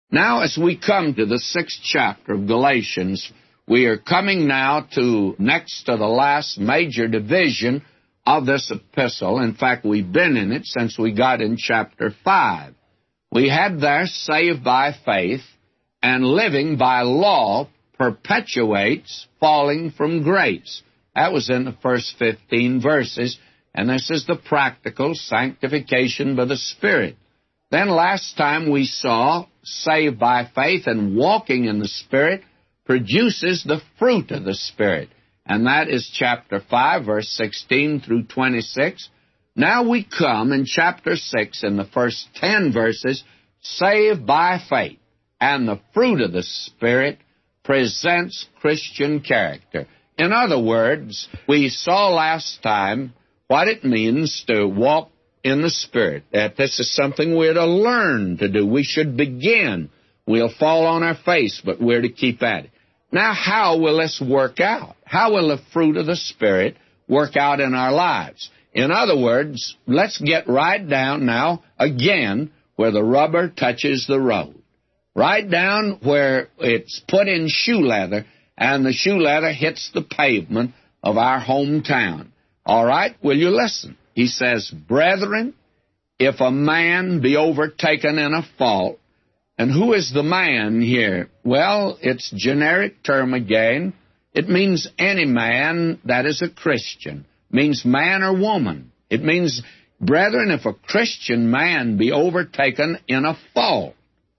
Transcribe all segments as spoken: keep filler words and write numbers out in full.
Now, as we come to the sixth chapter of Galatians, we are coming now to next to the last major division of this epistle. In fact, we've been in it since we got in chapter five. We had there saved by faith, and living by law perpetuates falling from grace. That was in the first fifteen verses, and this is the practical sanctification by the Spirit. Then last time we saw saved by faith and walking in the Spirit produces the fruit of the Spirit, and that is chapter five, verse sixteen through twenty-six. Now we come in chapter six, in the first ten verses, saved by faith, and the fruit of the Spirit presents Christian character. In other words, we saw last time what it means to walk in the Spirit, that this is something we're to learn to do. We should begin. We'll fall on our face, but we're to keep at it. Now, how will this work out? How will the fruit of the Spirit work out in our lives? In other words, let's get right down now, again, where the rubber touches the road. Right down where it's put in shoe leather, and the shoe leather hits the pavement of our hometown. All right, will you listen? He says, "Brethren, if a man be overtaken in a fault," and who is the man here? Well, it's generic term again. It means any man that is a Christian. It means man or woman. It means, brethren, if a Christian man be overtaken in a fault,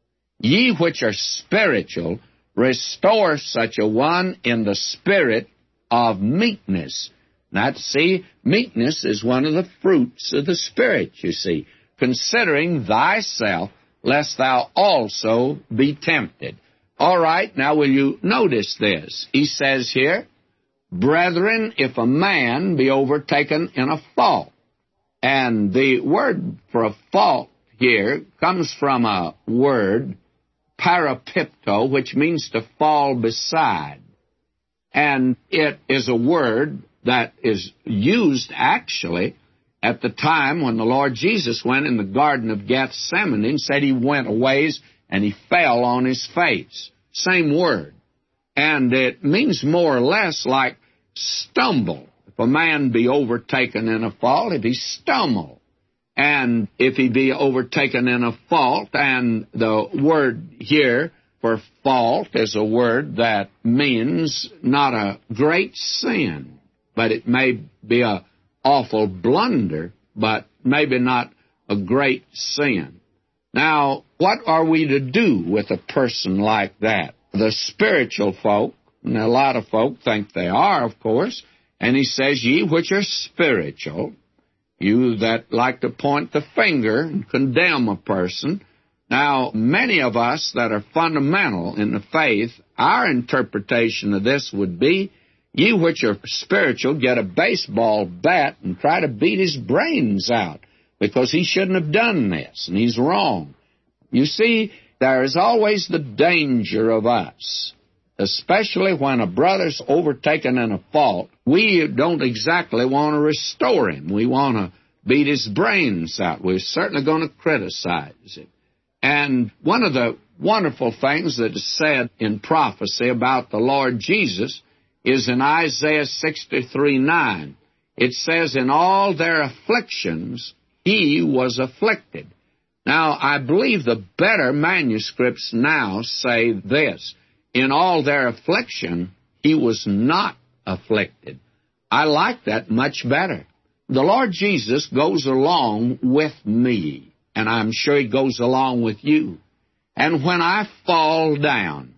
ye which are spiritual, restore such a one in the spirit of meekness. Now, see, meekness is one of the fruits of the Spirit, you see. Considering thyself, lest thou also be tempted. All right, now will you notice this? He says here, "Brethren, if a man be overtaken in a fault." And the word for a fault here comes from a word, parapipto, which means to fall beside. And it is a word that is used actually at the time when the Lord Jesus went in the Garden of Gethsemane and said he went a ways and he fell on his face. Same word. And it means more or less like stumble. If a man be overtaken in a fault, if he stumble. And if he be overtaken in a fault, and the word here for fault is a word that means not a great sin, but it may be a awful blunder, but maybe not a great sin. Now, what are we to do with a person like that? The spiritual folk, and a lot of folk think they are, of course, and he says, "Ye which are spiritual," you that like to point the finger and condemn a person. Now, many of us that are fundamental in the faith, our interpretation of this would be, "Ye which are spiritual, get a baseball bat and try to beat his brains out, because he shouldn't have done this, and he's wrong." You see, there is always the danger of us, especially when a brother's overtaken in a fault. We don't exactly want to restore him. We want to beat his brains out. We're certainly going to criticize him. And one of the wonderful things that is said in prophecy about the Lord Jesus is in Isaiah sixty-three nine. It says, "In all their afflictions he was afflicted." Now, I believe the better manuscripts now say this, "In all their affliction he was not afflicted." I like that much better. The Lord Jesus goes along with me, and I'm sure he goes along with you. And when I fall down,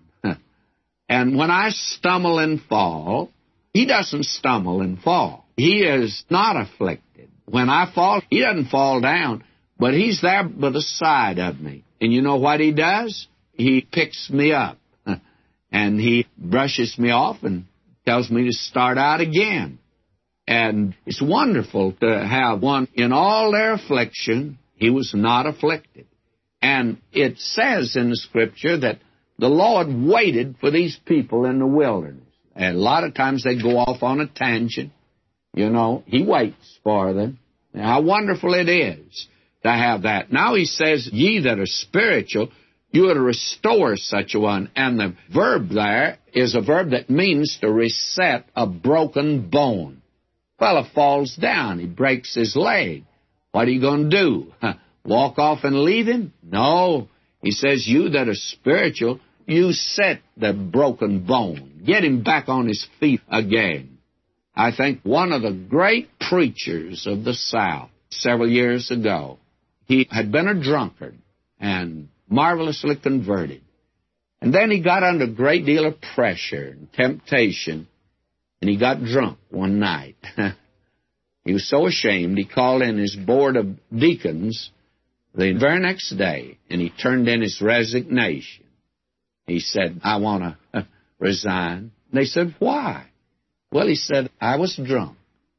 and when I stumble and fall, he doesn't stumble and fall. He is not afflicted. When I fall, he doesn't fall down, but he's there by the side of me. And you know what he does? He picks me up, and he brushes me off and tells me to start out again. And it's wonderful to have one in all their affliction, he was not afflicted. And it says in the Scripture that the Lord waited for these people in the wilderness. And a lot of times they go off on a tangent. You know, he waits for them. How wonderful it is to have that. Now he says, "Ye that are spiritual, You are to restore such a one. And the verb there is a verb that means to reset a broken bone. Fellow falls down. He breaks his leg. What are you going to do? Walk off and leave him? No. He says, you that are spiritual, you set the broken bone. Get him back on his feet again. I think one of the great preachers of the South several years ago, he had been a drunkard and marvelously converted. And then he got under a great deal of pressure and temptation, and he got drunk one night. He was so ashamed, he called in his board of deacons the very next day, and he turned in his resignation. He said, I want to resign. They said, why? Well, he said, I was drunk.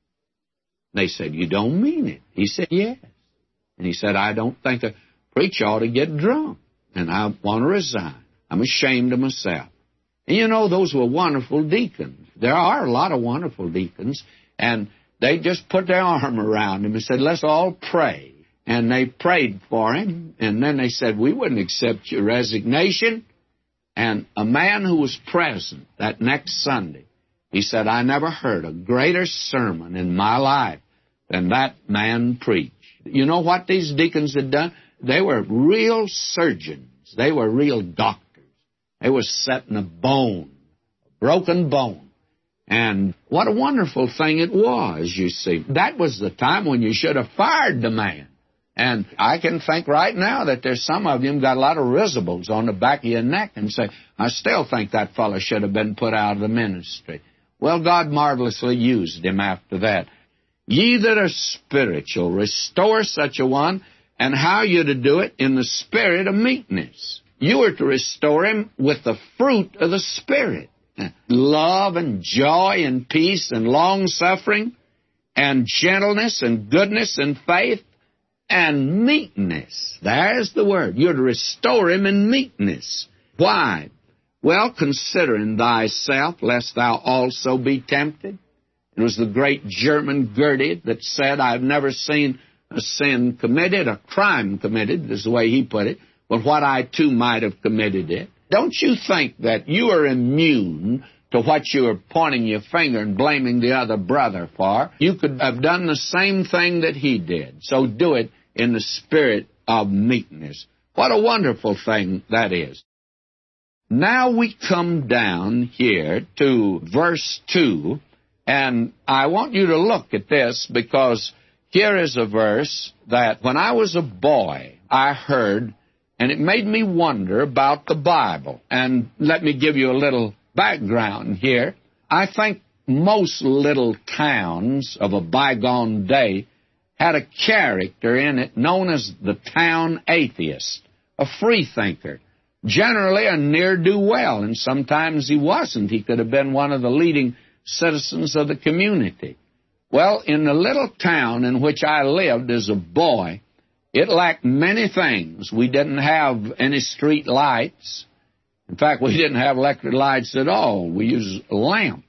They said, you don't mean it. He said, yes. And he said, I don't think a preacher ought to get drunk, and I want to resign. I'm ashamed of myself. And you know, those were wonderful deacons. There are a lot of wonderful deacons, and they just put their arm around him and said, let's all pray. And they prayed for him, and then they said, we wouldn't accept your resignation. And a man who was present that next Sunday, he said, I never heard a greater sermon in my life than that man preached. You know what these deacons had done? They were real surgeons. They were real doctors. They were setting a bone, a broken bone. And what a wonderful thing it was, you see. That was the time when you should have fired the man. And I can think right now that there's some of you got a lot of risibles on the back of your neck and say, I still think that fellow should have been put out of the ministry. Well, God marvelously used him after that. Ye that are spiritual, restore such a one, and how you to do it? In the spirit of meekness. You are to restore him with the fruit of the Spirit. Love and joy and peace and long-suffering and gentleness and goodness and faith and meekness. There's the word. You're to restore him in meekness. Why? Well, considering thyself, lest thou also be tempted. It was the great German Goethe that said, I've never seen a sin committed, a crime committed, is the way he put it, but what I too might have committed it. Don't you think that you are immune to what you are pointing your finger and blaming the other brother for? You could have done the same thing that he did. So do it in the spirit of meekness. What a wonderful thing that is. Now we come down here to verse two, and I want you to look at this because here is a verse that when I was a boy I heard, and it made me wonder about the Bible. And let me give you a little background here. I think most little towns of a bygone day had a character in it known as the town atheist, a freethinker, generally a ne'er-do-well, and sometimes he wasn't. He could have been one of the leading citizens of the community. Well, in the little town in which I lived as a boy, it lacked many things. We didn't have any street lights. In fact, we didn't have electric lights at all. We used a lamp.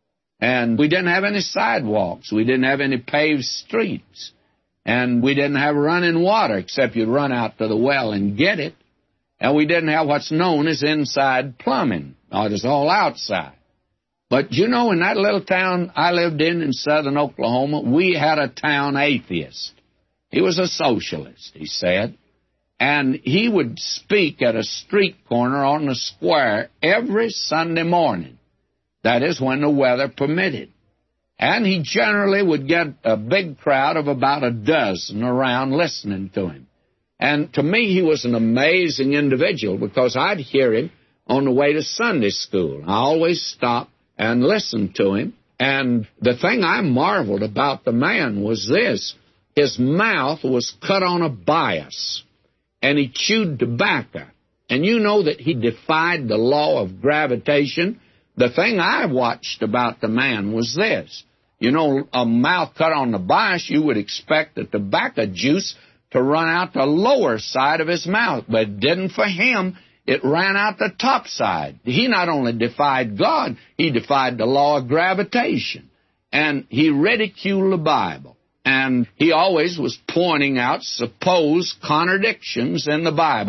And we didn't have any sidewalks. We didn't have any paved streets. And we didn't have running water, except you'd run out to the well and get it. And we didn't have what's known as inside plumbing. No, it was all outside. But, you know, in that little town I lived in in southern Oklahoma, we had a town atheist. He was a socialist, he said, and he would speak at a street corner on the square every Sunday morning. That is, when the weather permitted. And he generally would get a big crowd of about a dozen around listening to him. And to me, he was an amazing individual because I'd hear him on the way to Sunday school. I always stopped and listened to him. And the thing I marveled about the man was this. His mouth was cut on a bias, and he chewed tobacco. And you know that he defied the law of gravitation. The thing I watched about the man was this. You know, a mouth cut on the bias, you would expect the tobacco juice to run out the lower side of his mouth, but it didn't for him. It ran out the top side. He not only defied God, he defied the law of gravitation. And he ridiculed the Bible. And he always was pointing out supposed contradictions in the Bible.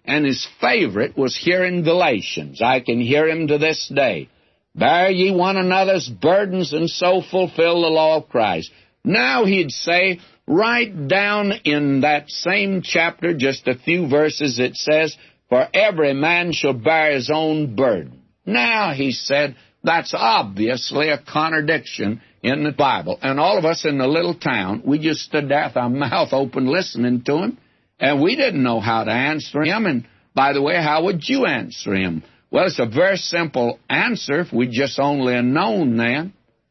And his favorite was here in Galatians. I can hear him to this day. Bear ye one another's burdens, and so fulfill the law of Christ. Now he'd say, right down in that same chapter, just a few verses, it says, for every man shall bear his own burden. Now, he said, that's obviously a contradiction in the Bible. And all of us in the little town, we just stood there with our mouth open listening to him, and we didn't know how to answer him. And, by the way, how would you answer him? Well, it's a very simple answer if we just only had known then.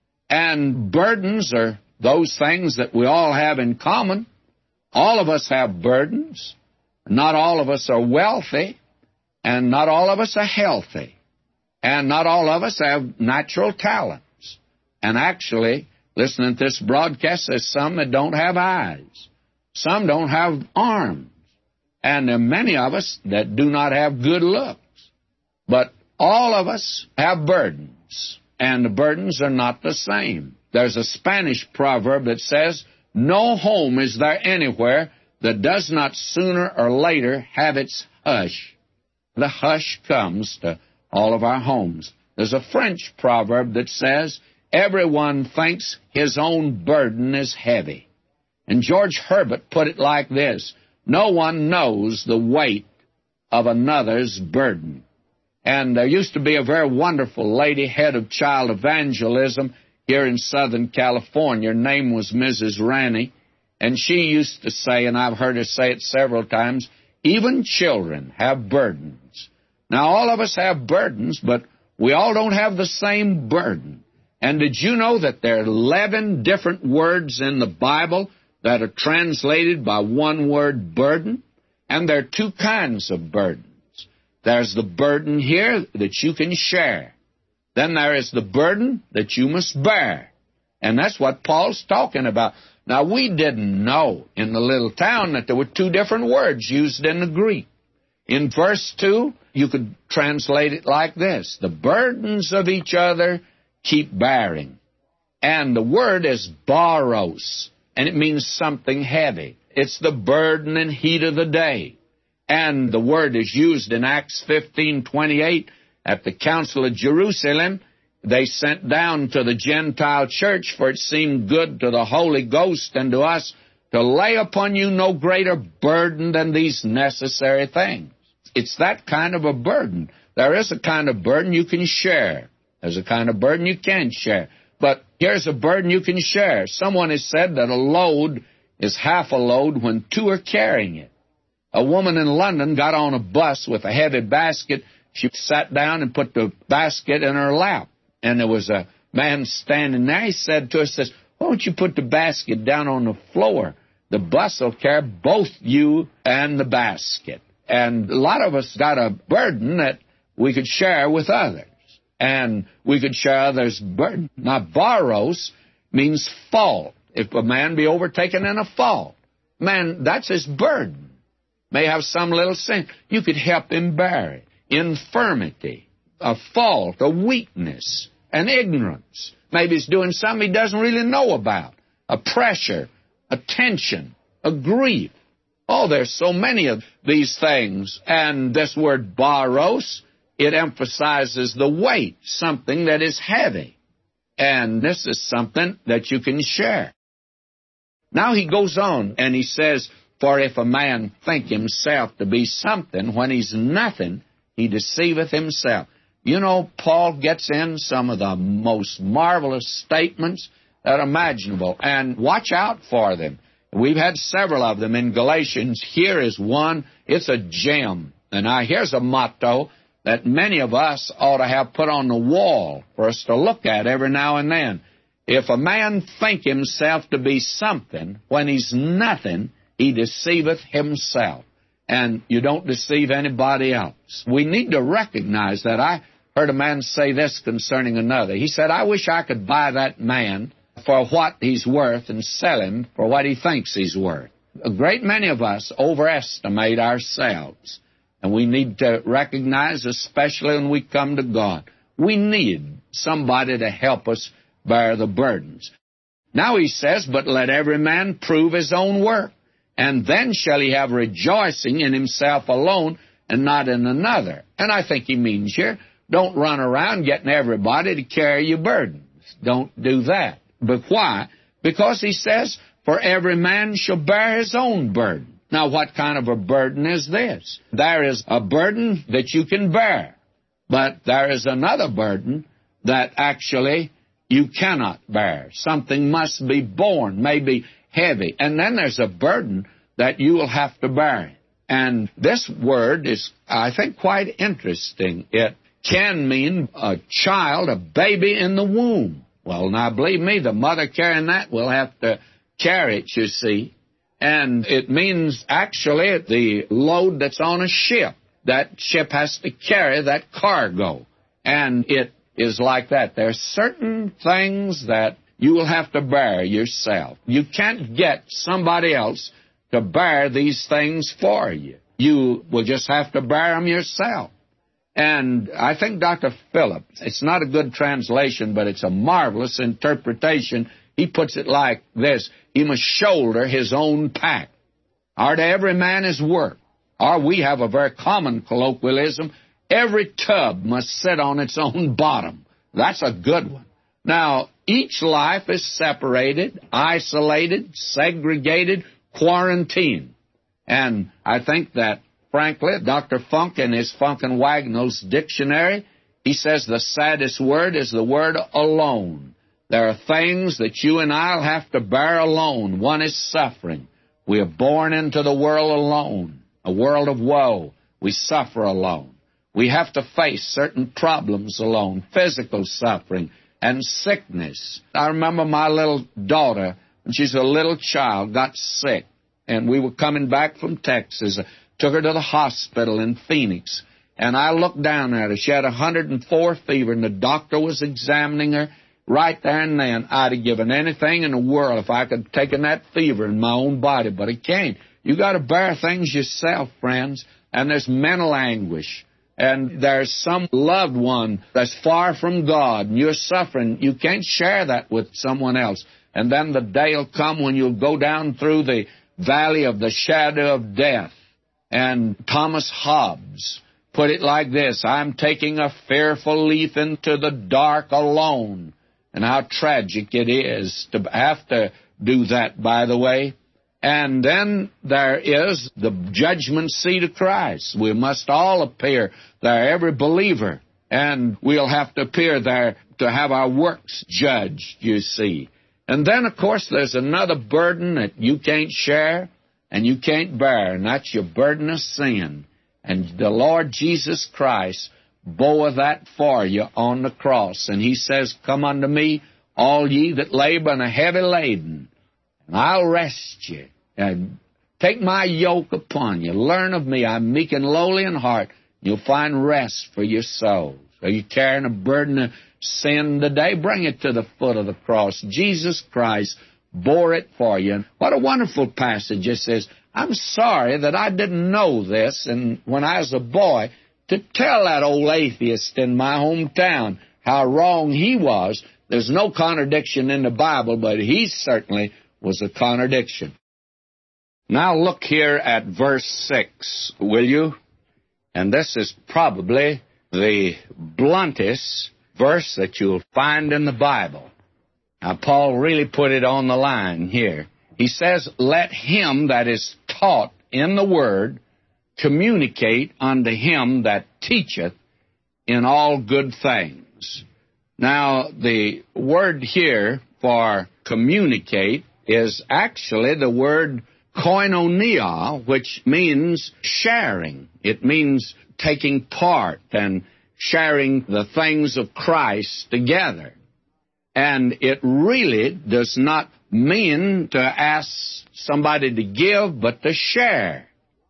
And burdens are those things that we all have in common. All of us have burdens. Not all of us are wealthy, and not all of us are healthy. And not all of us have natural talents. And actually, listening to this broadcast, there's some that don't have eyes. Some don't have arms. And there are many of us that do not have good looks. But all of us have burdens. And the burdens are not the same. There's a Spanish proverb that says, no home is there anywhere that does not sooner or later have its hush. The hush comes to all of our homes. There's a French proverb that says, everyone thinks his own burden is heavy. And George Herbert put it like this, no one knows the weight of another's burden. And there used to be a very wonderful lady, head of child evangelism here in Southern California. Her name was Missus Ranney. And she used to say, and I've heard her say it several times, even children have burdens. Now, all of us have burdens, but we all don't have the same burden. And did you know that there are eleven different words in the Bible that are translated by one word, burden? And there are two kinds of burdens. There's the burden here that you can share. Then there is the burden that you must bear. And that's what Paul's talking about. Now, we didn't know in the little town that there were two different words used in the Greek. In verse two, you could translate it like this, the burdens of each other keep bearing. And the word is baros, and it means something heavy. It's the burden and heat of the day. And the word is used in Acts fifteen twenty-eight at the Council of Jerusalem. They sent down to the Gentile church, for it seemed good to the Holy Ghost and to us to lay upon you no greater burden than these necessary things. It's that kind of a burden. There is a kind of burden you can share. There's a kind of burden you can't share. But here's a burden you can share. Someone has said that a load is half a load when two are carrying it. A woman in London got on a bus with a heavy basket. She sat down and put the basket in her lap. And there was a man standing there. He said to her, says, why don't you put the basket down on the floor? The bus will carry both you and the basket. And a lot of us got a burden that we could share with others. And we could share others' burden. Now, baros means fault. If a man be overtaken in a fault, man, that's his burden. May have some little sin. You could help him bear it. Infirmity, a fault, a weakness, an ignorance. Maybe he's doing something he doesn't really know about. A pressure, a tension, a grief. Oh, there's so many of these things. And this word baros, it emphasizes the weight, something that is heavy. And this is something that you can share. Now he goes on and he says, for if a man think himself to be something when he's nothing, he deceiveth himself. You know, Paul gets in some of the most marvelous statements that are imaginable, and watch out for them. We've had several of them in Galatians. Here is one. It's a gem. And now here's a motto that many of us ought to have put on the wall for us to look at every now and then. If a man think himself to be something when he's nothing, he deceiveth himself. And you don't deceive anybody else. We need to recognize that. I heard a man say this concerning another. He said, I wish I could buy that man for what he's worth and sell him for what he thinks he's worth. A great many of us overestimate ourselves. And we need to recognize, especially when we come to God, we need somebody to help us bear the burdens. Now he says, but let every man prove his own work, and then shall he have rejoicing in himself alone, and not in another. And I think he means here, don't run around getting everybody to carry your burdens. Don't do that. But why? Because he says, for every man shall bear his own burden. Now, what kind of a burden is this? There is a burden that you can bear, but there is another burden that actually you cannot bear. Something must be borne, maybe heavy. And then there's a burden that you will have to bear. And this word is, I think, quite interesting. It can mean a child, a baby in the womb. Well, now, believe me, the mother carrying that will have to carry it, you see. And it means, actually, the load that's on a ship. That ship has to carry that cargo. And it is like that. There are certain things that you will have to bear yourself. You can't get somebody else to bear these things for you. You will just have to bear them yourself. And I think Doctor Phillips, it's not a good translation, but it's a marvelous interpretation. He puts it like this: he must shoulder his own pack. Or to every man his work. Or we have a very common colloquialism, every tub must sit on its own bottom. That's a good one. Now, each life is separated, isolated, segregated, quarantined. And I think that, frankly, Doctor Funk in his Funk and Wagnall's dictionary, he says the saddest word is the word alone. There are things that you and I will have to bear alone. One is suffering. We are born into the world alone, a world of woe. We suffer alone. We have to face certain problems alone, physical suffering and sickness. I remember my little daughter, when she's a little child, got sick, and we were coming back from Texas. I took her to the hospital in Phoenix, and I looked down at her. She had one hundred four fever, and the doctor was examining her. Right there and then, I'd have given anything in the world if I could have taken that fever in my own body, but I can't. You got to bear things yourself, friends, and there's mental anguish, and there's some loved one that's far from God, and you're suffering. You can't share that with someone else. And then the day will come when you'll go down through the valley of the shadow of death. And Thomas Hobbes put it like this: I'm taking a fearful leap into the dark alone. And how tragic it is to have to do that, by the way. And then there is the judgment seat of Christ. We must all appear there, every believer. And we'll have to appear there to have our works judged, you see. And then, of course, there's another burden that you can't share and you can't bear, and that's your burden of sin. And the Lord Jesus Christ bore that for you on the cross. And he says, come unto me, all ye that labor and are heavy laden, and I'll rest you. And take my yoke upon you. Learn of me. I'm meek and lowly in heart. You'll find rest for your souls. Are you carrying a burden of sin today? Bring it to the foot of the cross. Jesus Christ bore it for you. And what a wonderful passage it says. I'm sorry that I didn't know this, and when I was a boy, to tell that old atheist in my hometown how wrong he was. There's no contradiction in the Bible, but he certainly was a contradiction. Now look here at verse six, will you? And this is probably the bluntest verse that you'll find in the Bible. Now, Paul really put it on the line here. He says, let him that is taught in the word communicate unto him that teacheth in all good things. Now, the word here for communicate is actually the word koinonia, which means sharing. It means taking part and sharing the things of Christ together. And it really does not mean to ask somebody to give, but to share.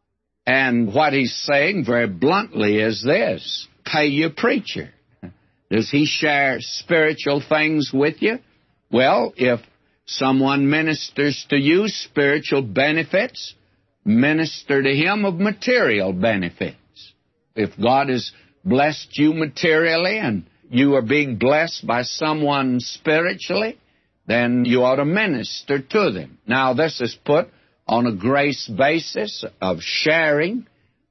And what he's saying very bluntly is this: pay your preacher. Does he share spiritual things with you? Well, if someone ministers to you spiritual benefits, minister to him of material benefits. If God has blessed you materially and you are being blessed by someone spiritually, then you ought to minister to them. Now, this is put on a grace basis of sharing,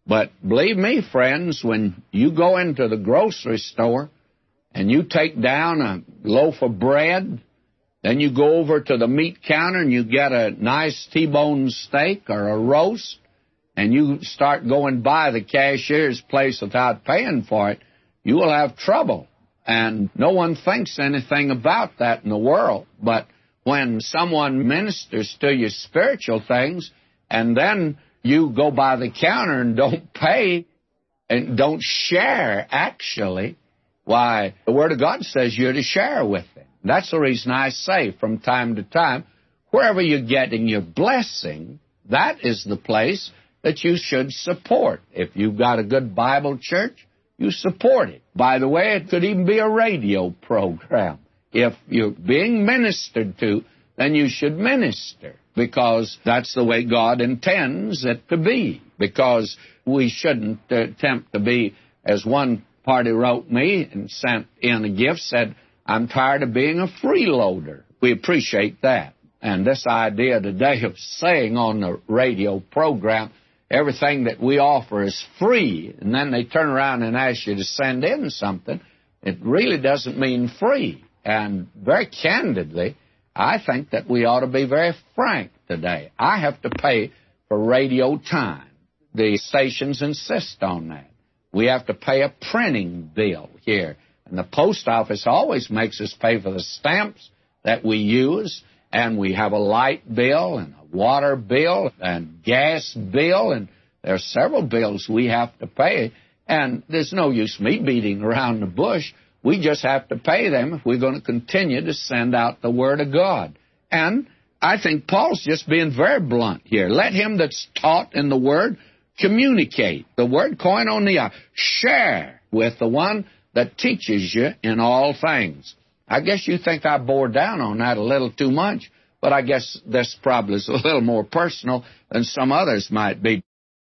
But believe me, friends, when you go into the grocery store and you take down a loaf of bread, then you go over to the meat counter and you get a nice T-bone steak or a roast, and you start going by the cashier's place without paying for it, you will have trouble. And no one thinks anything about that in the world. But when someone ministers to you spiritual things, and then you go by the counter and don't pay and don't share, actually, why, the Word of God says you're to share with them. That's the reason I say from time to time, wherever you're getting your blessing, that is the place that you should support. If you've got a good Bible church, you support it. By the way, it could even be a radio program. If you're being ministered to, then you should minister, because that's the way God intends it to be. Because we shouldn't attempt to be, as one party wrote me and sent in a gift, said, I'm tired of being a freeloader. We appreciate that. And this idea today of saying on the radio program, everything that we offer is free, and then they turn around and ask you to send in something, it really doesn't mean free. And very candidly, I think that we ought to be very frank today. I have to pay for radio time. The stations insist on that. We have to pay a printing bill here. And the post office always makes us pay for the stamps that we use, and we have a light bill and a water bill and gas bill, and there are several bills we have to pay, and there's no use me beating around the bush. We just have to pay them if we're going to continue to send out the Word of God. And I think Paul's just being very blunt here. Let him that's taught in the Word communicate. The word koinonia, share with the one that teaches you in all things. I guess you think I bore down on that a little too much, but I guess this probably is a little more personal than some others might be.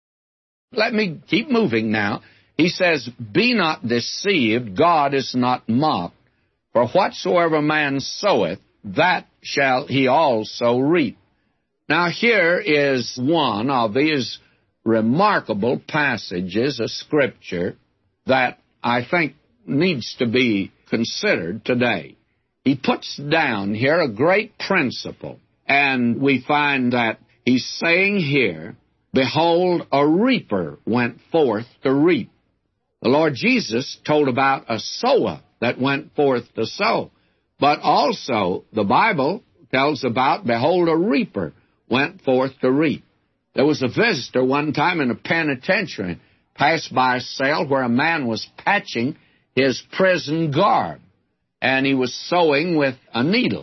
Let me keep moving now. He says, be not deceived, God is not mocked. For whatsoever man soweth, that shall he also reap. Now here is one of these remarkable passages of Scripture that I think needs to be considered today. He puts down here a great principle, and we find that he's saying here, behold, a reaper went forth to reap. The Lord Jesus told about a sower that went forth to sow, but also the Bible tells about, behold, a reaper went forth to reap. There was a visitor one time in a penitentiary, passed by a cell where a man was patching his prison garb, and he was sewing with a needle.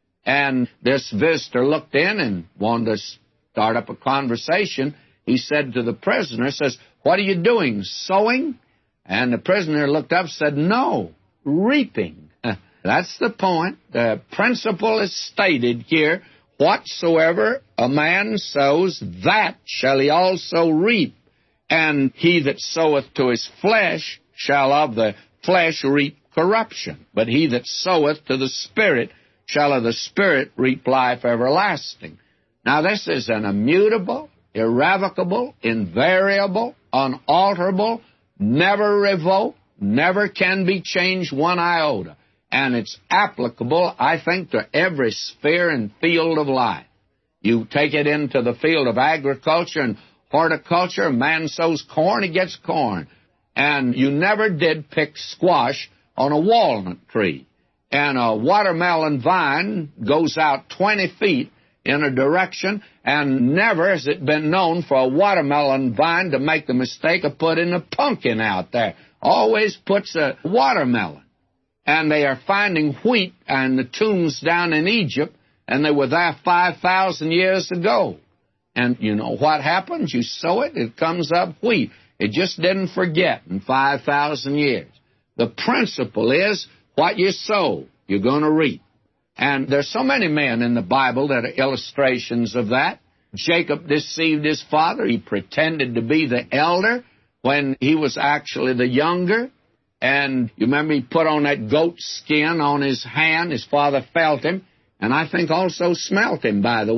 And this visitor looked in and wanted to start up a conversation. He said to the prisoner, says, what are you doing, sewing? And the prisoner looked up and said, no, reaping. That's the point. The principle is stated here. Whatsoever a man sows, that shall he also reap. And he that soweth to his flesh shall of the flesh reap corruption. But he that soweth to the Spirit shall of the Spirit reap life everlasting. Now this is an immutable, irrevocable, invariable, unalterable, never revoked, never can be changed one iota. And it's applicable, I think, to every sphere and field of life. You take it into the field of agriculture and horticulture, a man sows corn, he gets corn. And you never did pick squash on a walnut tree. And a watermelon vine goes out twenty feet in a direction, and never has it been known for a watermelon vine to make the mistake of putting a pumpkin out there. Always puts a watermelon. And they are finding wheat in the tombs down in Egypt, and they were there five thousand years ago. And you know what happens? You sow it, it comes up wheat. It just didn't forget in five thousand years. The principle is what you sow, you're going to reap. And there's so many men in the Bible that are illustrations of that. Jacob deceived his father. He pretended to be the elder when he was actually the younger. And you remember he put on that goat skin on his hand. His father felt him, and I think also smelt him, by the way.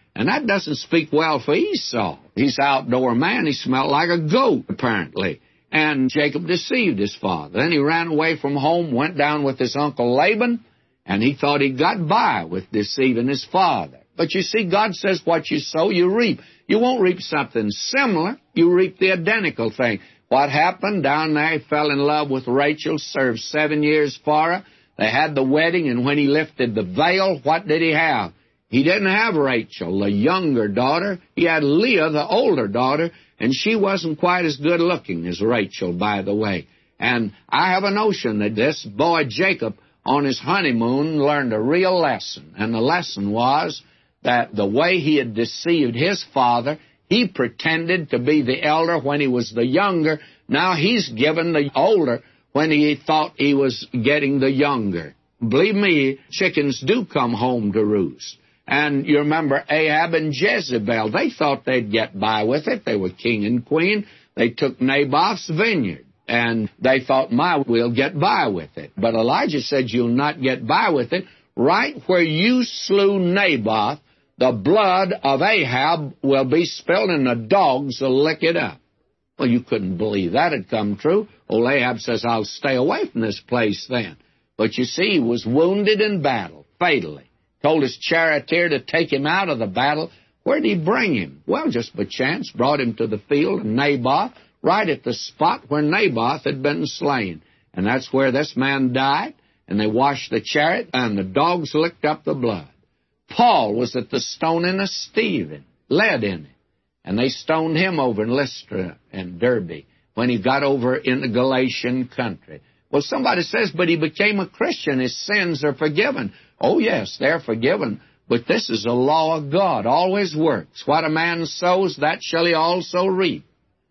And that doesn't speak well for Esau. He's an outdoor man. He smelled like a goat, apparently. And Jacob deceived his father. Then he ran away from home, went down with his uncle Laban, and he thought he got by with deceiving his father. But you see, God says what you sow, you reap. You won't reap something similar. You reap the identical thing. What happened? Down there, he fell in love with Rachel, served seven years for her. They had the wedding, and when he lifted the veil, what did he have? He didn't have Rachel, the younger daughter. He had Leah, the older daughter, and she wasn't quite as good looking as Rachel, by the way. And I have a notion that this boy Jacob, on his honeymoon, learned a real lesson. And the lesson was that the way he had deceived his father, he pretended to be the elder when he was the younger. Now he's given the older when he thought he was getting the younger. Believe me, chickens do come home to roost. And you remember Ahab and Jezebel. They thought they'd get by with it. They were king and queen. They took Naboth's vineyard. And they thought, my, we'll get by with it. But Elijah said, you'll not get by with it. Right where you slew Naboth, the blood of Ahab will be spilled and the dogs will lick it up. Well, you couldn't believe that had come true. Old Ahab says, I'll stay away from this place then. But you see, he was wounded in battle, fatally. Told his charioteer to take him out of the battle. Where did he bring him? Well, just by chance, brought him to the field of Naboth, right at the spot where Naboth had been slain. And that's where this man died, and they washed the chariot, and the dogs licked up the blood. Paul was at the stoning of Stephen, lead in it, and they stoned him over in Lystra and Derbe when he got over in the Galatian country. Well, somebody says, but he became a Christian. His sins are forgiven. Oh, yes, they're forgiven. But this is a law of God, always works. What a man sows, that shall he also reap.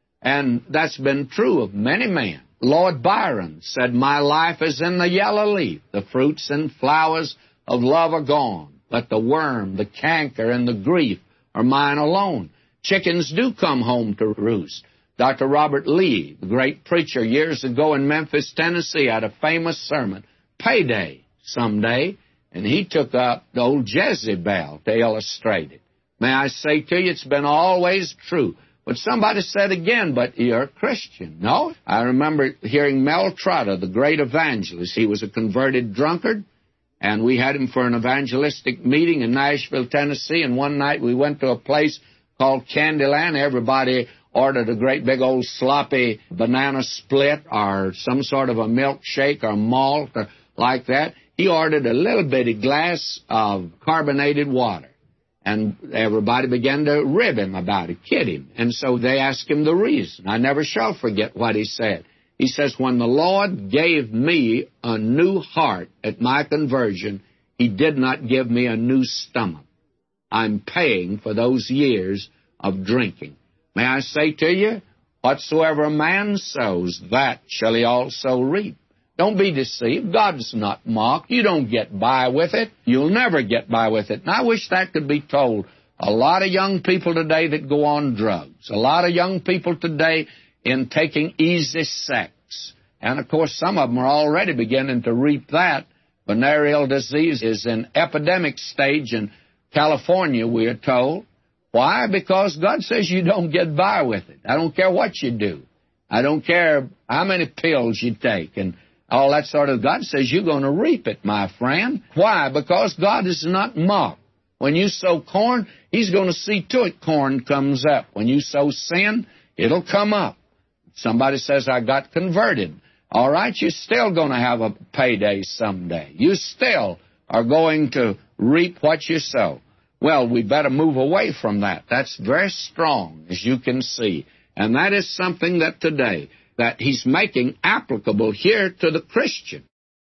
And that's been true of many men. Lord Byron said, my life is in the yellow leaf. The fruits and flowers of love are gone. But the worm, the canker, and the grief are mine alone. Chickens do come home to roost. Doctor Robert Lee, the great preacher years ago in Memphis, Tennessee, had a famous sermon, Payday, someday, and he took up the old Jezebel to illustrate it. May I say to you, it's been always true. But somebody said again, but you're a Christian. No, I remember hearing Mel Trotter, the great evangelist. He was a converted drunkard, and we had him for an evangelistic meeting in Nashville, Tennessee, and one night we went to a place called Candyland. Everybody ordered a great big old sloppy banana split or some sort of a milkshake or malt or like that. He ordered a little bitty glass of carbonated water. And everybody began to rib him about it, kid him. And so they asked him the reason. I never shall forget what he said. He says, when the Lord gave me a new heart at my conversion, He did not give me a new stomach. I'm paying for those years of drinking. May I say to you, whatsoever a man sows, that shall he also reap. Don't be deceived. God is not mocked. You don't get by with it. You'll never get by with it. And I wish that could be told. A lot of young people today that go on drugs. A lot of young people today in taking easy sex. And, of course, some of them are already beginning to reap that. Venereal disease is in epidemic stage in California, we are told. Why? Because God says you don't get by with it. I don't care what you do. I don't care how many pills you take and all that sort of. God says you're going to reap it, my friend. Why? Because God is not mocked. When you sow corn, He's going to see to it corn comes up. When you sow sin, it'll come up. Somebody says, I got converted. All right, you're still going to have a payday someday. You still are going to reap what you sow. Well, we better move away from that. That's very strong, as you can see. And that is something that today, that He's making applicable here to the Christian.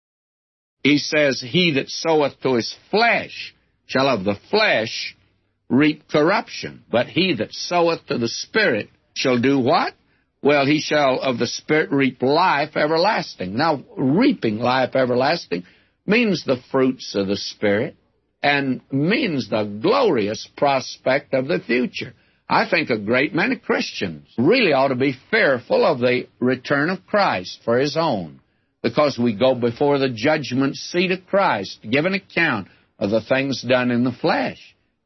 He says, he that soweth to his flesh shall of the flesh reap corruption. But he that soweth to the Spirit shall do what? Well, he shall of the Spirit reap life everlasting. Now, reaping life everlasting means the fruits of the Spirit and means the glorious prospect of the future. I think a great many Christians really ought to be fearful of the return of Christ for His own, because we go before the judgment seat of Christ to give an account of the things done in the flesh.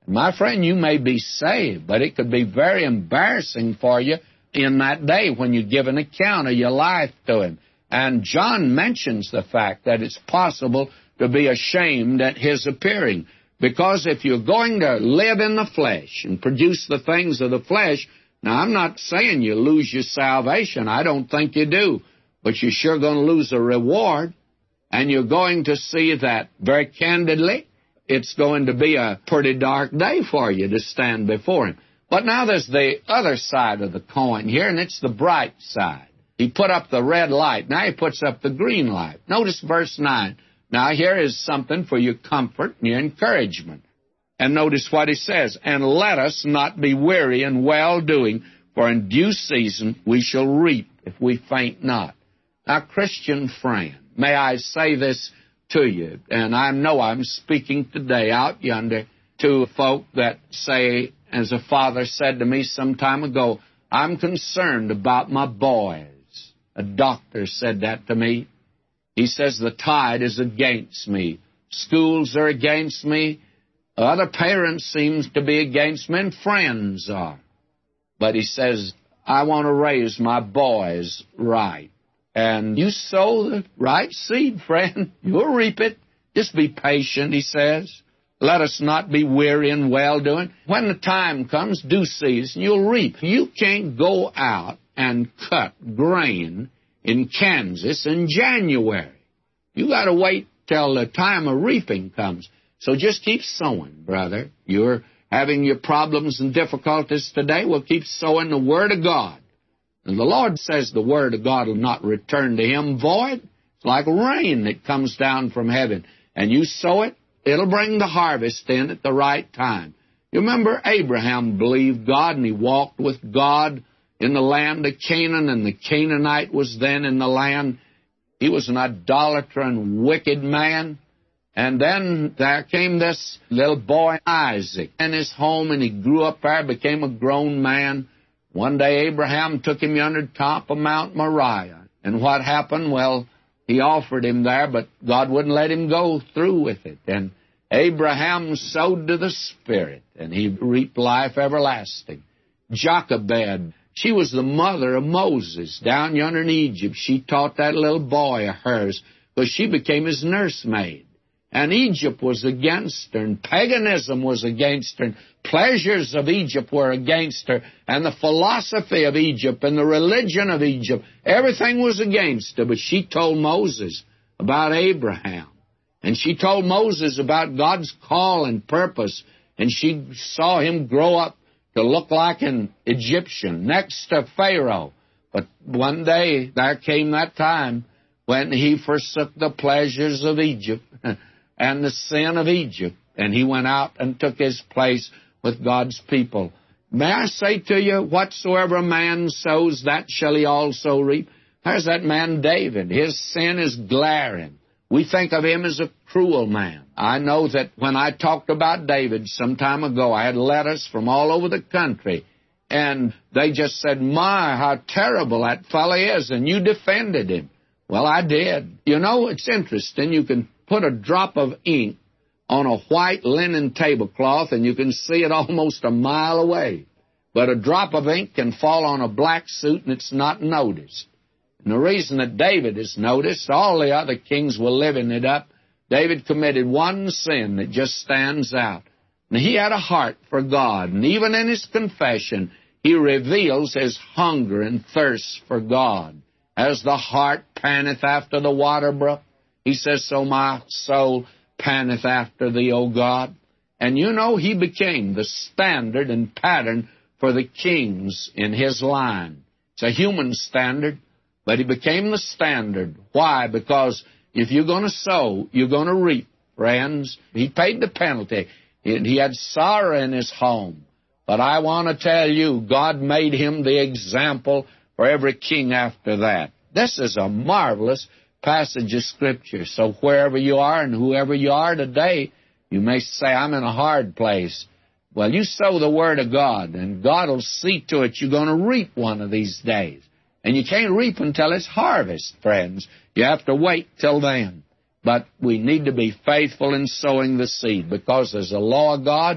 My friend, you may be saved, but it could be very embarrassing for you in that day when you give an account of your life to Him. And John mentions the fact that it's possible to be ashamed at His appearing. Because if you're going to live in the flesh and produce the things of the flesh, now I'm not saying you lose your salvation. I don't think you do. But you're sure going to lose a reward. And you're going to see that, very candidly, it's going to be a pretty dark day for you to stand before Him. But now there's the other side of the coin here, and it's the bright side. He put up the red light. Now He puts up the green light. Notice verse nine. Now here is something for your comfort and your encouragement. And notice what He says, and let us not be weary in well-doing, for in due season we shall reap if we faint not. Now, Christian friend, may I say this to you, and I know I'm speaking today out yonder to folk that say, as a father said to me some time ago, I'm concerned about my boys. A doctor said that to me. He says, the tide is against me. Schools are against me. Other parents seem to be against me, and friends are. But he says, I want to raise my boys right. And you sow the right seed, friend. You'll reap it. Just be patient, he says. Let us not be weary in well-doing. When the time comes, due season, you'll reap. You can't go out and cut grain in Kansas in January. You got to wait till the time of reaping comes. So just keep sowing, brother. You're having your problems and difficulties today. Well, keep sowing the Word of God. And the Lord says the Word of God will not return to Him void. It's like rain that comes down from heaven. And you sow it, it'll bring the harvest in at the right time. You remember Abraham believed God, and he walked with God in the land of Canaan, and the Canaanite was then in the land. He was an idolater and wicked man. And then there came this little boy, Isaac, in his home, and he grew up there, became a grown man. One day Abraham took him yonder top of Mount Moriah. And what happened? Well, he offered him there, but God wouldn't let him go through with it. And Abraham sowed to the Spirit, and he reaped life everlasting. Jochebed, she was the mother of Moses down yonder in Egypt. She taught that little boy of hers, because she became his nursemaid. And Egypt was against her, and paganism was against her, and pleasures of Egypt were against her, and the philosophy of Egypt and the religion of Egypt, everything was against her. But she told Moses about Abraham, and she told Moses about God's call and purpose, and she saw him grow up to look like an Egyptian next to Pharaoh. But one day there came that time when he forsook the pleasures of Egypt and the sin of Egypt, and he went out and took his place with God's people. May I say to you, whatsoever a man sows, that shall he also reap. There's that man David. His sin is glaring. We think of him as a cruel man. I know that when I talked about David some time ago, I had letters from all over the country, and they just said, my, how terrible that fellow is, and you defended him. Well, I did. You know, it's interesting. You can put a drop of ink on a white linen tablecloth, and you can see it almost a mile away. But a drop of ink can fall on a black suit, and it's not noticed. And the reason that David is noticed, all the other kings were living it up. David committed one sin that just stands out. And he had a heart for God. And even in his confession, he reveals his hunger and thirst for God. As the hart panteth after the water brook, he says, so my soul panteth after thee, O God. And you know, he became the standard and pattern for the kings in his line. It's a human standard, but he became the standard. Why? Because if you're going to sow, you're going to reap, friends. He paid the penalty. He had sorrow in his home. But I want to tell you, God made him the example for every king after that. This is a marvelous passage of Scripture. So wherever you are and whoever you are today, you may say, I'm in a hard place. Well, you sow the Word of God, and God will see to it you're going to reap one of these days. And you can't reap until it's harvest, friends. You have to wait till then. But we need to be faithful in sowing the seed, because there's a law of God.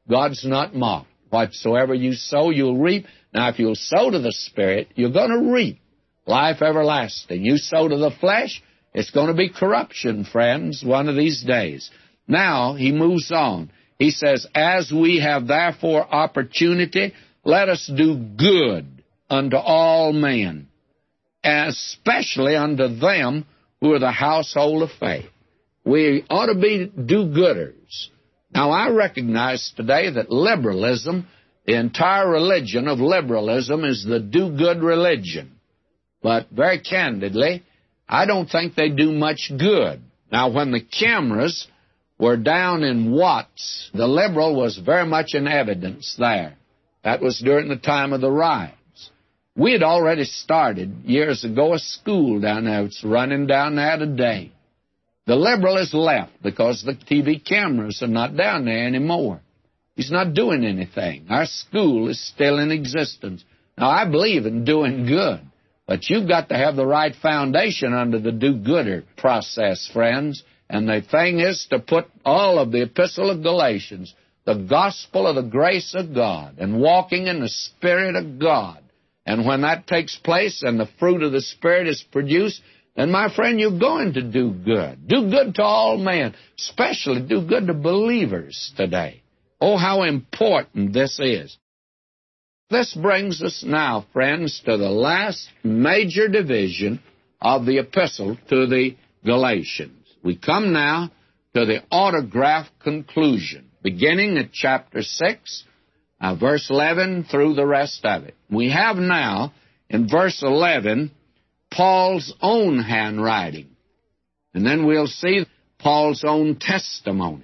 God's not mocked. Whatsoever you sow, you'll reap. Now, if you'll sow to the Spirit, you're going to reap life everlasting. You sow to the flesh, it's going to be corruption, friends, one of these days. Now, he moves on. He says, as we have therefore opportunity, let us do good unto all men, especially unto them who are the household of faith. We ought to be do-gooders. Now, I recognize today that liberalism, the entire religion of liberalism, is the do-good religion. But very candidly, I don't think they do much good. Now, when the cameras were down in Watts, the liberal was very much in evidence there. That was during the time of the riots. We had already started years ago a school down there. It's running down there today. The liberal is left because the T V cameras are not down there anymore. He's not doing anything. Our school is still in existence. Now, I believe in doing good, but you've got to have the right foundation under the do-gooder process, friends. And the thing is to put all of the Epistle of Galatians, the gospel of the grace of God, and walking in the Spirit of God. And when that takes place and the fruit of the Spirit is produced, then, my friend, you're going to do good. Do good to all men, especially do good to believers today. Oh, how important this is. This brings us now, friends, to the last major division of the epistle to the Galatians. We come now to the autograph conclusion, beginning at chapter six, uh, verse eleven, through the rest of it. We have now, in verse eleven, Paul's own handwriting. And then we'll see Paul's own testimony.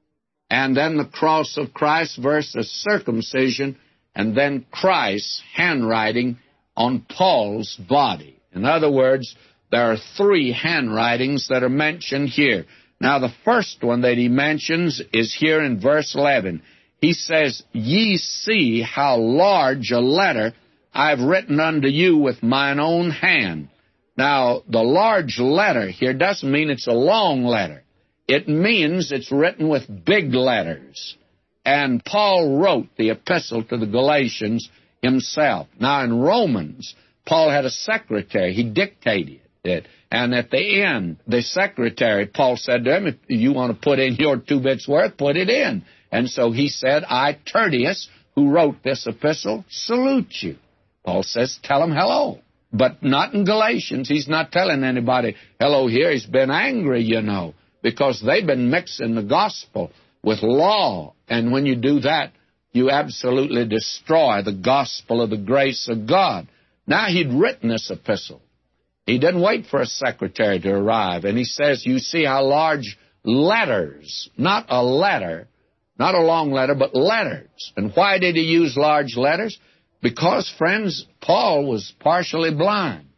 And then the cross of Christ versus circumcision, and then Christ's handwriting on Paul's body. In other words, there are three handwritings that are mentioned here. Now, the first one that he mentions is here in verse eleven. He says, ye see how large a letter I've written unto you with mine own hand. Now, the large letter here doesn't mean it's a long letter. It means it's written with big letters. And Paul wrote the epistle to the Galatians himself. Now, in Romans, Paul had a secretary. He dictated it. And at the end, the secretary, Paul said to him, if you want to put in your two bits worth, put it in. And so he said, I, Tertius, who wrote this epistle, salute you. Paul says, tell him hello. But not in Galatians. He's not telling anybody hello here. He's been angry, you know, because they've been mixing the gospel with law. And when you do that, you absolutely destroy the gospel of the grace of God. Now, he'd written this epistle. He didn't wait for a secretary to arrive. And he says, you see how large letters, not a letter, not a long letter, but letters. And why did he use large letters? Because, friends, Paul was partially blind.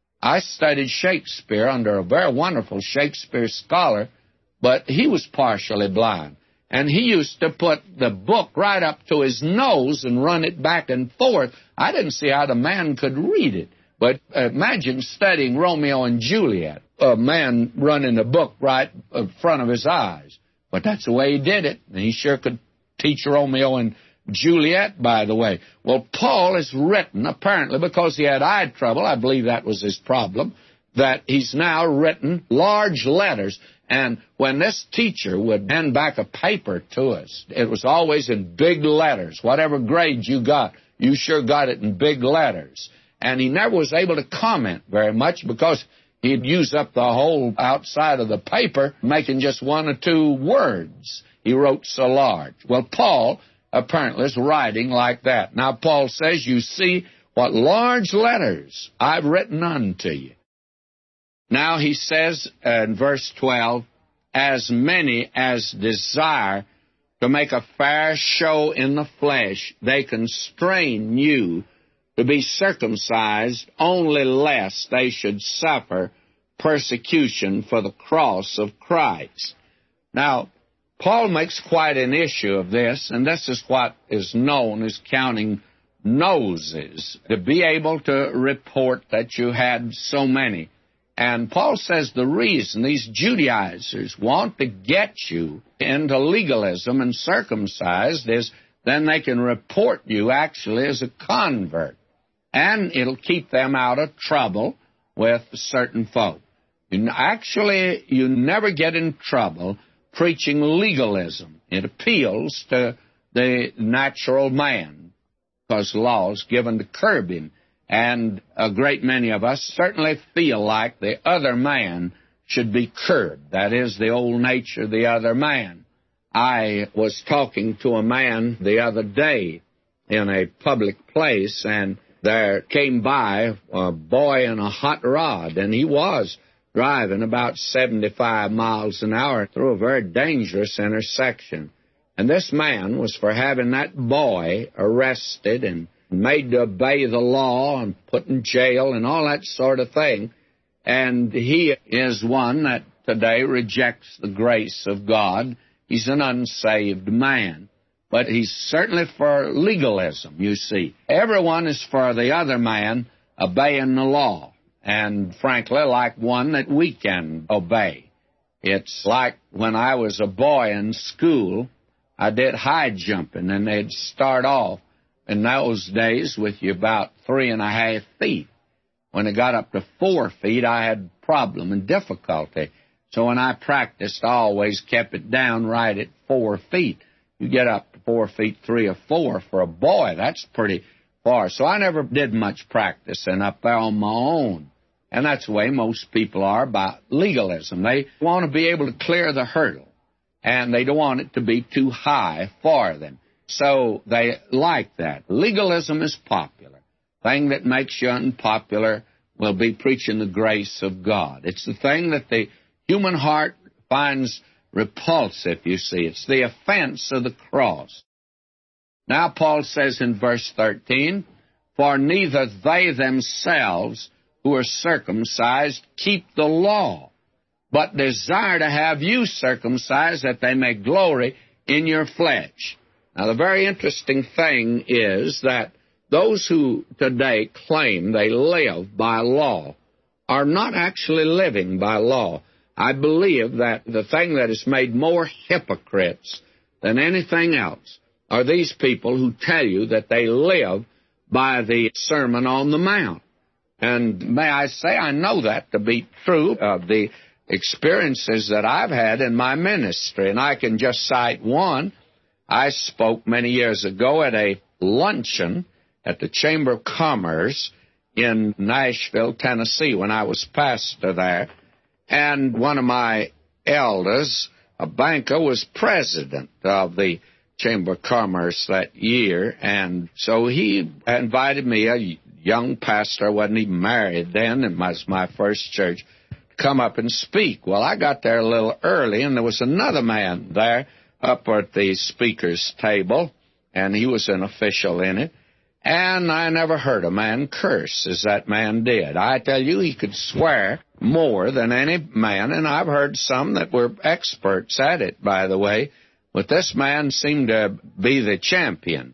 I studied Shakespeare under a very wonderful Shakespeare scholar, but he was partially blind. And he used to put the book right up to his nose and run it back and forth. I didn't see how the man could read it. But imagine studying Romeo and Juliet, a man running the book right in front of his eyes. But that's the way he did it. And he sure could teach Romeo and Juliet, by the way. Well, Paul has written, apparently because he had eye trouble, I believe that was his problem, that he's now written large letters. And when this teacher would hand back a paper to us, it was always in big letters. Whatever grade you got, you sure got it in big letters. And he never was able to comment very much because he'd use up the whole outside of the paper, making just one or two words. He wrote so large. Well, Paul apparently is writing like that. Now, Paul says, you see what large letters I've written unto you. Now, he says in verse twelve, as many as desire to make a fair show in the flesh, they constrain you to be circumcised, only lest they should suffer persecution for the cross of Christ. Now, Paul makes quite an issue of this, and this is what is known as counting noses, to be able to report that you had so many. And Paul says the reason these Judaizers want to get you into legalism and circumcised is then they can report you actually as a convert. And it'll keep them out of trouble with certain folk. You, actually, you never get in trouble preaching legalism. It appeals to the natural man because the law is given to curb him. And a great many of us certainly feel like the other man should be curbed. That is, the old nature of the other man. I was talking to a man the other day in a public place, and there came by a boy in a hot rod, and he was driving about seventy-five miles an hour through a very dangerous intersection. And this man was for having that boy arrested and made to obey the law and put in jail and all that sort of thing. And he is one that today rejects the grace of God. He's an unsaved man. But he's certainly for legalism, you see. Everyone is for the other man obeying the law, and frankly, like one that we can obey. It's like when I was a boy in school, I did high jumping, and they'd start off in those days with you about three and a half feet. When it got up to four feet, I had problem and difficulty. So when I practiced, I always kept it down right at four feet. You get up to four feet, three or four for a boy. That's pretty far. So I never did much practicing up there on my own. And that's the way most people are about legalism. They want to be able to clear the hurdle, and they don't want it to be too high for them. So they like that. Legalism is popular. The thing that makes you unpopular will be preaching the grace of God. It's the thing that the human heart finds repulsive, you see. It's the offense of the cross. Now Paul says in verse thirteen, "For neither they themselves who are circumcised keep the law, but desire to have you circumcised, that they may glory in your flesh." Now the very interesting thing is that those who today claim they live by law are not actually living by law. I believe that the thing that has made more hypocrites than anything else are these people who tell you that they live by the Sermon on the Mount. And may I say, I know that to be true of the experiences that I've had in my ministry. And I can just cite one. I spoke many years ago at a luncheon at the Chamber of Commerce in Nashville, Tennessee, when I was pastor there. And one of my elders, a banker, was president of the Chamber of Commerce that year. And so he invited me, a young pastor, I wasn't even married then, it was my first church, to come up and speak. Well, I got there a little early, and there was another man there up at the speaker's table, and he was an official in it. And I never heard a man curse as that man did. I tell you, he could swear more than any man, and I've heard some that were experts at it, by the way. But this man seemed to be the champion.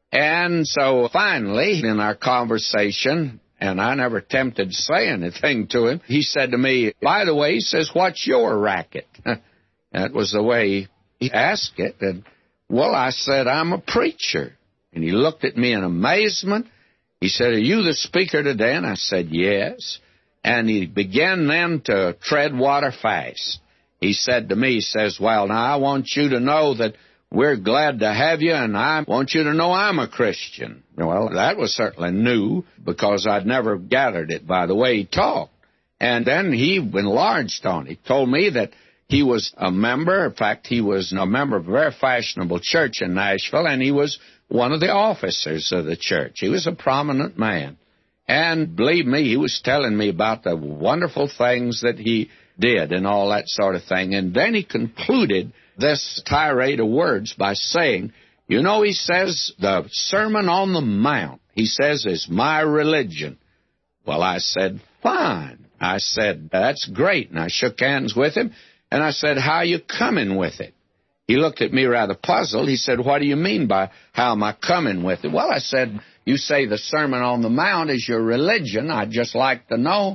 And so finally, in our conversation, and I never attempted to say anything to him, he said to me, "By the way," he says, "what's your racket?" That was the way he asked it. And, well, I said, "I'm a preacher." And he looked at me in amazement. He said, "Are you the speaker today?" And I said, "Yes." And he began then to tread water fast. He said to me, he says, "Well, now I want you to know that we're glad to have you, and I want you to know I'm a Christian." Well, that was certainly new, because I'd never gathered it by the way he talked. And then he enlarged on it. He told me that he was a member. In fact, he was a member of a very fashionable church in Nashville, and he was one of the officers of the church. He was a prominent man. And believe me, he was telling me about the wonderful things that he did and all that sort of thing. And then he concluded this tirade of words by saying, "You know," he says, "the Sermon on the Mount," he says, "is my religion." Well, I said, "Fine." I said, "That's great." And I shook hands with him, and I said, "How you coming with it?" He looked at me rather puzzled. He said, "What do you mean by how am I coming with it?" Well, I said, "You say the Sermon on the Mount is your religion. I'd just like to know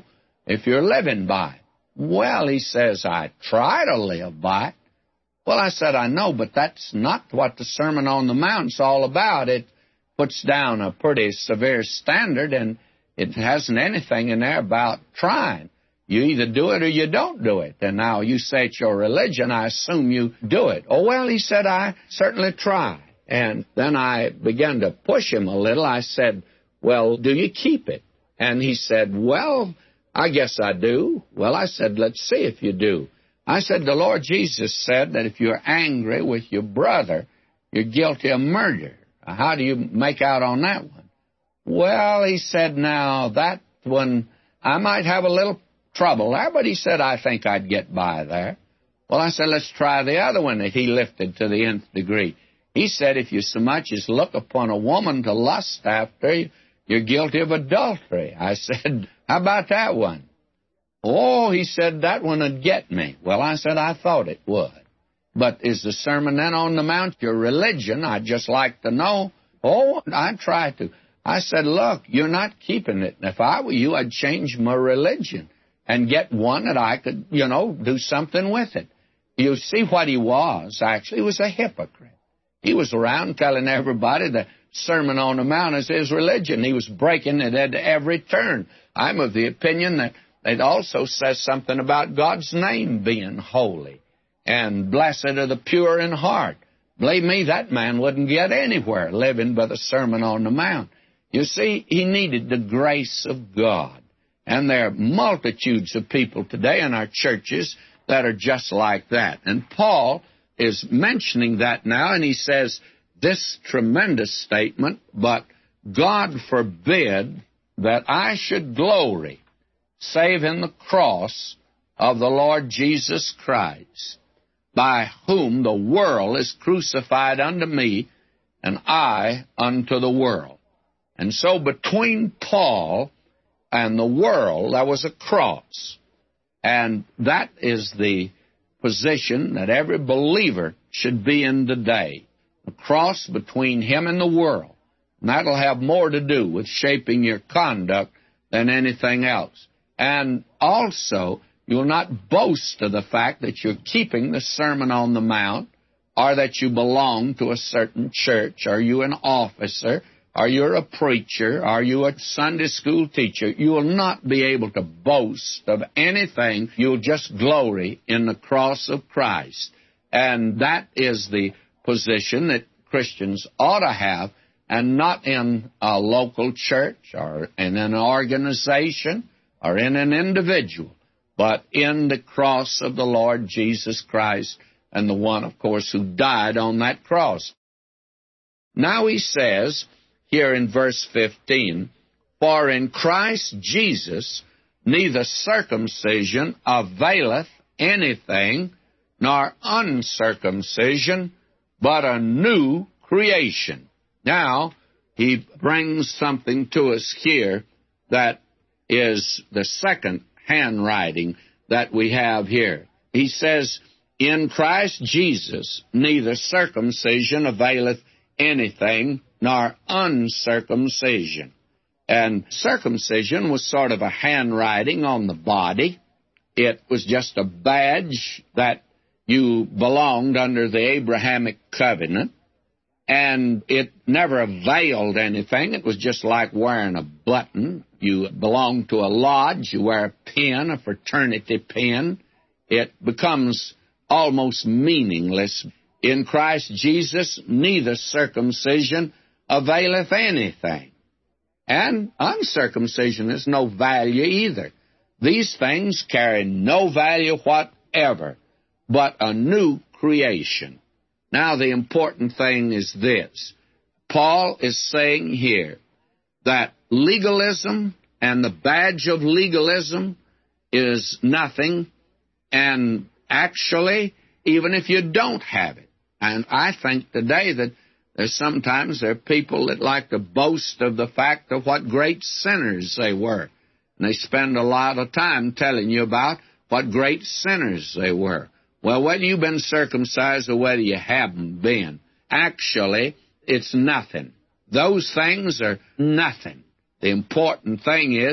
if you're living by it. Well, he says, I try to live by it. Well, I said, I know, but that's not what the Sermon on the Mount's all about. It puts down a pretty severe standard, and it hasn't anything in there about trying. You either do it or you don't do it. And now you say it's your religion, I assume you do it. Oh, well, he said, I certainly try. And then I began to push him a little. I said, well, do you keep it? And he said, well, I guess I do. Well, I said, let's see if you do. I said, the Lord Jesus said that if you're angry with your brother, you're guilty of murder. How do you make out on that one? Well, he said, now, that one, I might have a little trouble there, but he said, I think I'd get by there. Well, I said, let's try the other one that he lifted to the nth degree. He said, if you so much as look upon a woman to lust after, you're guilty of adultery. I said, how about that one? Oh, he said, that one would get me. Well, I said, I thought it would. But is the Sermon then on the Mount your religion? I'd just like to know. Oh, I'd try to. I said, look, you're not keeping it. If I were you, I'd change my religion and get one that I could, you know, do something with it. You see what he was, actually. He was a hypocrite. He was around telling everybody the Sermon on the Mount is his religion. He was breaking it at every turn. I'm of the opinion that it also says something about God's name being holy. And blessed are the pure in heart. Believe me, that man wouldn't get anywhere living by the Sermon on the Mount. You see, he needed the grace of God. And there are multitudes of people today in our churches that are just like that. And Paul is mentioning that now, and he says this tremendous statement, but God forbid that I should glory save in the cross of the Lord Jesus Christ, by whom the world is crucified unto me, and I unto the world. And so between Paul and the world, there was a cross. And that is the position that every believer should be in today. The cross between him and the world. And that'll have more to do with shaping your conduct than anything else. And also, you'll not boast of the fact that you're keeping the Sermon on the Mount, or that you belong to a certain church, or you an officer, or you're a preacher, or you a Sunday school teacher. You will not be able to boast of anything. You'll just glory in the cross of Christ. And that is the position that Christians ought to have, and not in a local church, or in an organization, or in an individual, but in the cross of the Lord Jesus Christ, and the one, of course, who died on that cross. Now he says, here in verse fifteen, for in Christ Jesus neither circumcision availeth anything, nor uncircumcision, but a new creation. Now, he brings something to us here that is the second handwriting that we have here. He says, in Christ Jesus neither circumcision availeth anything, nor uncircumcision. And circumcision was sort of a handwriting on the body. It was just a badge that you belonged under the Abrahamic covenant, and it never availed anything. It was just like wearing a button. You belong to a lodge, you wear a pin, a fraternity pin. It becomes almost meaningless. In Christ Jesus, neither circumcision availeth anything. And uncircumcision is no value either. These things carry no value whatever, but a new creation. Now, the important thing is this. Paul is saying here that legalism and the badge of legalism is nothing, and actually, even if you don't have it. And I think today that there's sometimes there are people that like to boast of the fact of what great sinners they were. And they spend a lot of time telling you about what great sinners they were. Well, whether you've been circumcised or whether you haven't been, actually, it's nothing. Those things are nothing. The important thing is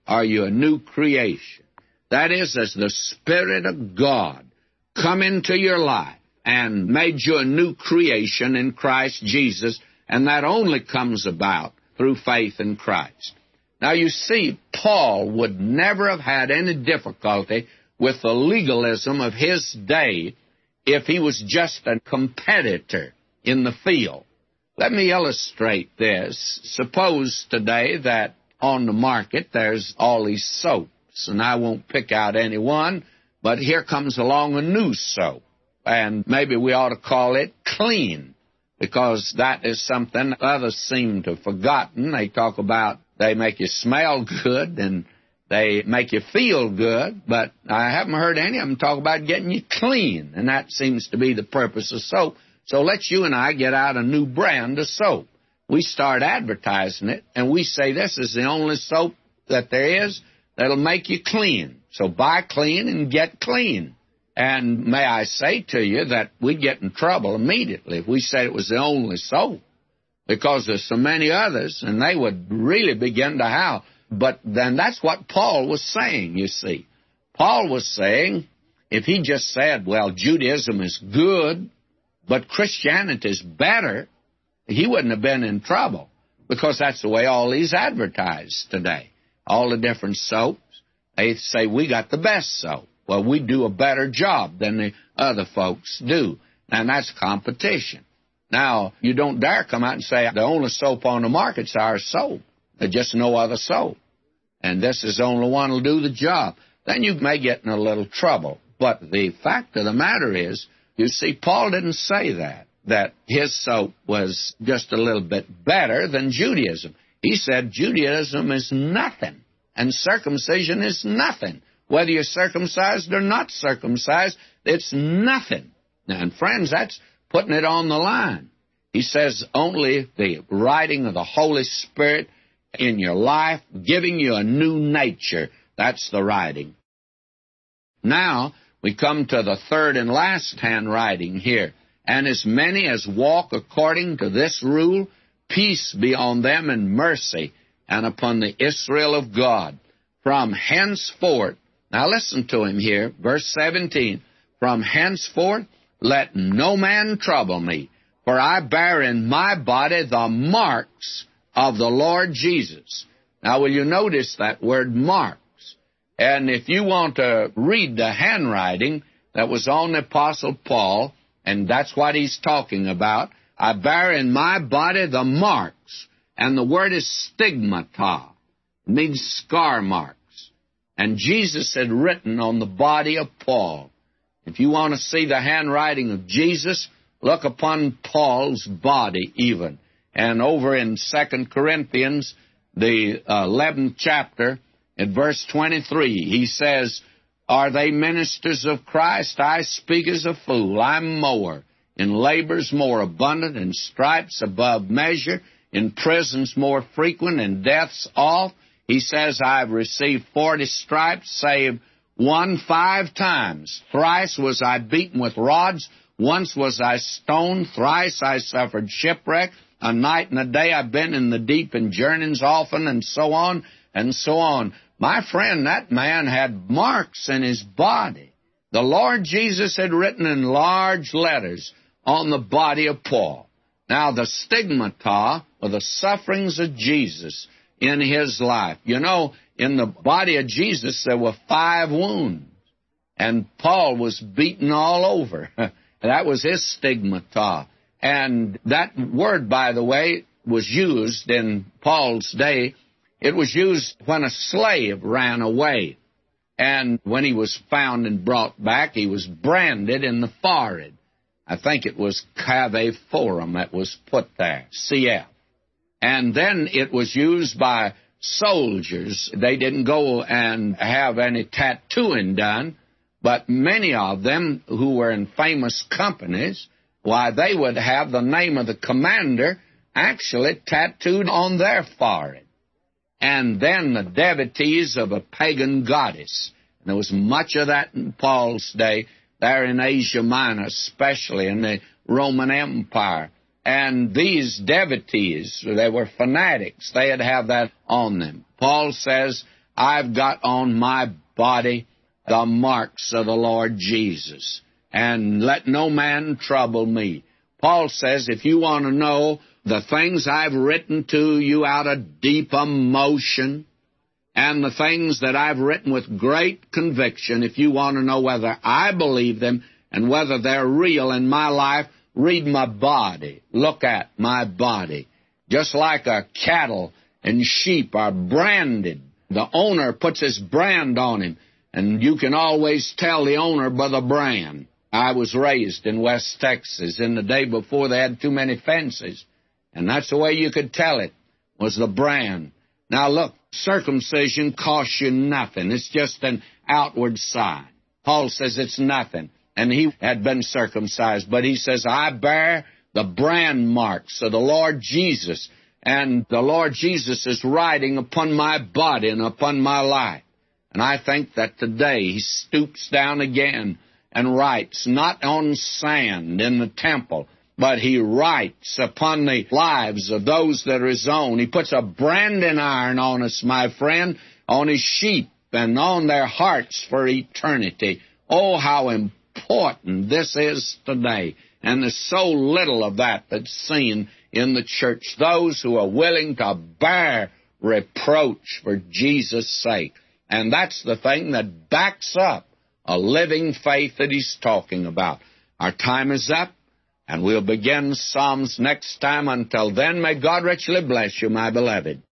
are you a new creation. That is, as the Spirit of God come into your life and made you a new creation in Christ Jesus, and that only comes about through faith in Christ. Now, you see, Paul would never have had any difficulty with the legalism of his day if he was just a competitor in the field. Let me illustrate this. Suppose today that on the market there's all these soaps, and I won't pick out any one, but here comes along a new soap, and maybe we ought to call it Clean, because that is something others seem to have forgotten. They talk about they make you smell good and they make you feel good, but I haven't heard any of them talk about getting you clean, and that seems to be the purpose of soap. So let's you and I get out a new brand of soap. We start advertising it, and we say this is the only soap that there is that'll make you clean. So buy clean and get clean. And may I say to you that we'd get in trouble immediately if we said it was the only soap, because there's so many others, and they would really begin to howl. But then that's what Paul was saying, you see. Paul was saying if he just said, well, Judaism is good, but Christianity is better, he wouldn't have been in trouble, because that's the way all these advertise today. All the different soaps, they say we got the best soap. Well, we do a better job than the other folks do, and that's competition. Now, you don't dare come out and say the only soap on the market's our soap. There's just no other soap, and this is the only one that'll do the job. Then you may get in a little trouble. But the fact of the matter is, you see, Paul didn't say that, that his soap was just a little bit better than Judaism. He said Judaism is nothing, and circumcision is nothing. Whether you're circumcised or not circumcised, it's nothing. And friends, that's putting it on the line. He says only the writing of the Holy Spirit in your life, giving you a new nature, that's the writing. Now, we come to the third and last handwriting here. And as many as walk according to this rule, peace be on them and mercy, and upon the Israel of God. From henceforth, now listen to him here, verse seventeen, from henceforth let no man trouble me, for I bear in my body the marks of the Lord Jesus. Now will you notice that word marks? And if you want to read the handwriting that was on the Apostle Paul, and that's what he's talking about, I bear in my body the marks, and the word is stigmata. It means scar marks. And Jesus had written on the body of Paul. If you want to see the handwriting of Jesus, look upon Paul's body even. And over in Second Corinthians, the eleventh chapter, in verse twenty-three, he says, are they ministers of Christ? I speak as a fool. I'm more. In labors more abundant, in stripes above measure, in prisons more frequent, in deaths oft. He says, I've received forty stripes, save one five times. Thrice was I beaten with rods. Once was I stoned. Thrice I suffered shipwreck. A night and a day I've been in the deep in journeyings often, and so on and so on. My friend, that man had marks in his body. The Lord Jesus had written in large letters on the body of Paul. Now, the stigmata, or the sufferings of Jesus in his life. You know, in the body of Jesus, there were five wounds, and Paul was beaten all over. That was his stigmata. And that word, by the way, was used in Paul's day. It was used when a slave ran away. And when he was found and brought back, he was branded in the forehead. I think it was cave forum that was put there, C F. And then it was used by soldiers. They didn't go and have any tattooing done, but many of them who were in famous companies, why, they would have the name of the commander actually tattooed on their forehead. And then the devotees of a pagan goddess. And there was much of that in Paul's day, there in Asia Minor, especially in the Roman Empire. And these devotees, they were fanatics. They'd have that on them. Paul says, I've got on my body the marks of the Lord Jesus. And let no man trouble me. Paul says, if you want to know the things I've written to you out of deep emotion, and the things that I've written with great conviction, if you want to know whether I believe them and whether they're real in my life, read my body. Look at my body. Just like a cattle and sheep are branded, the owner puts his brand on him, and you can always tell the owner by the brand. I was raised in West Texas in the day before they had too many fences, and that's the way you could tell it, was the brand. Now look, circumcision costs you nothing. It's just an outward sign. Paul says it's nothing, and he had been circumcised, but he says, I bear the brand marks of the Lord Jesus, and the Lord Jesus is riding upon my body and upon my life. And I think that today he stoops down again and writes, not on sand in the temple, but he writes upon the lives of those that are his own. He puts a branding iron on us, my friend, on his sheep and on their hearts for eternity. Oh, how important this is today. And there's so little of that that's seen in the church. Those who are willing to bear reproach for Jesus' sake. And that's the thing that backs up a living faith that he's talking about. Our time is up, and we'll begin Psalms next time. Until then, may God richly bless you, my beloved.